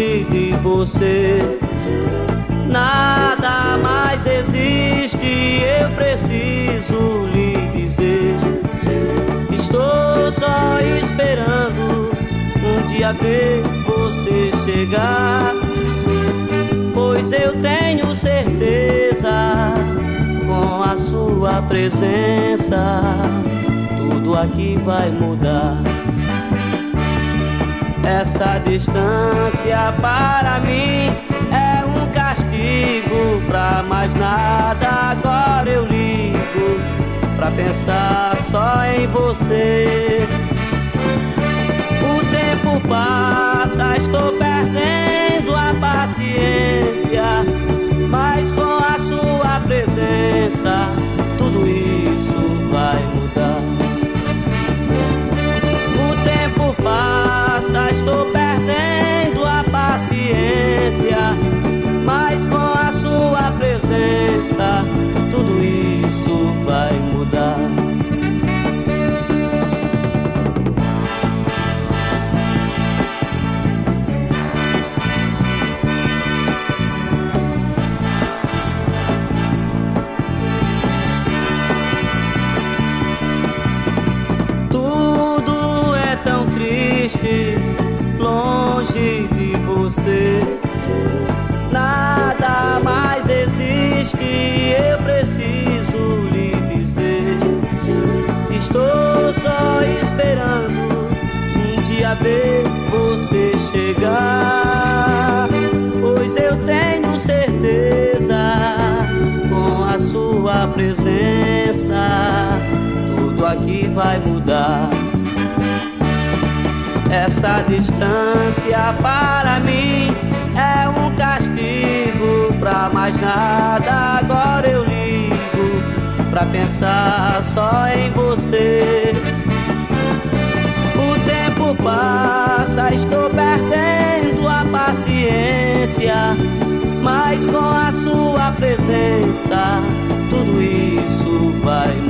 longe de você. Nada mais existe, eu preciso lhe dizer. Estou só esperando um dia ver você chegar, pois eu tenho certeza, com a sua presença tudo aqui vai mudar. Essa distância para mim é um castigo, pra mais nada agora eu ligo, pra pensar só em você. O tempo passa, estou perdendo a paciência, mas com a sua presença tudo isso vai mudar. O tempo passa, estou perdendo a paciência, mas com a sua presença tudo isso vai mudar. Tudo é tão triste longe de você. Nada mais existe, eu preciso lhe dizer. Estou só esperando um dia ver você chegar, pois eu tenho certeza, com a sua presença tudo aqui vai mudar. Essa distância para mim é um castigo, pra mais nada agora eu ligo, pra pensar só em você. O tempo passa, estou perdendo a paciência, mas com a sua presença tudo isso vai